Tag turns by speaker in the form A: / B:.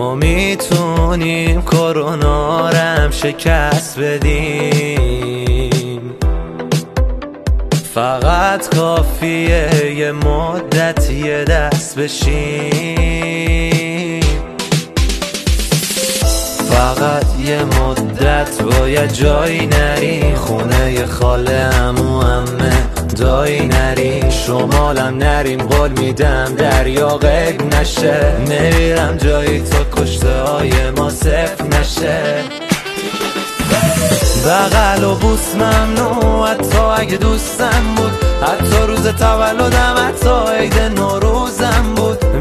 A: ما میتونیم کرونا رم شکست بدیم، فقط کافیه یه مدت یه دست بشیم. فقط یه مدت باید جایی نری، خونه ی خاله عمو عمه دایی نری، شمالم نریم قول میدم دریا غرق نشه، نمیرم جایی تا کشته های ما صفر نشه. بغل و بوس ممنوع حتی اگه دوستم بود، حتی روز تولدم حتی عید نوروزم بود،